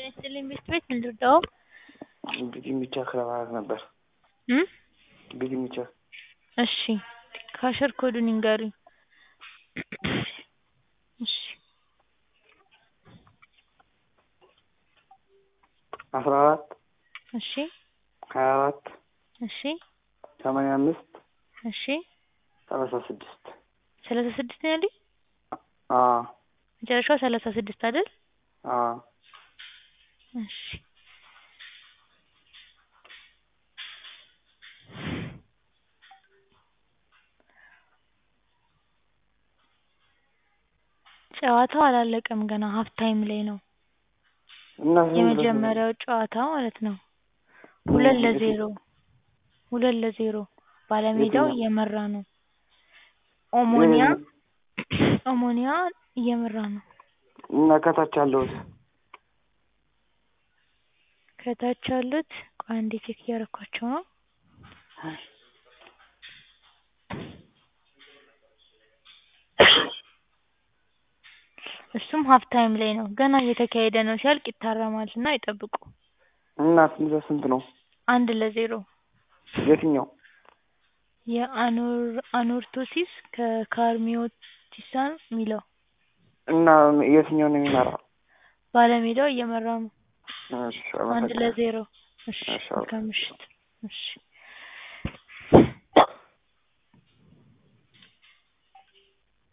ጤና ቤት ልርዳው? ብቻ ለማለት ነበር። ብቻ እሺ ካሸር ኮዱን ይንገሩኝ። እሺ 14 እሺ 24 እሺ 85 እሺ 36 36 ነው ያሉኝ? አዎ መጨረሻው 36 አይደል? አዎ እሺ ጨዋታው አላለቀም ገና ሀፍ ታይም ላይ ነው። የመጀመሪያው ጨዋታ ማለት ነው። 2-0 ባለሜዳው እየመራ ነው። ኦሞኒያ እየመራ ነው። እና ከታች ያሉት ቆይ አንዴ ቼክ እያደረኳቸው ነው። እሱም ሀፍ ታይም ላይ ነው። ገና እየተካሄደ ነው። ሲያልቅ ይታረማልና ይጠብቁ። እና ስንት ነው? 1-0 የትኛው? የአኖርቶሲስ ከካርሚዮቲሳን ሚለው እና የትኛው ነው የሚመራው? ባለሜዳው እየመራ ነው። እሺ 1-0 እሺ እሺ ከምሽት እሺ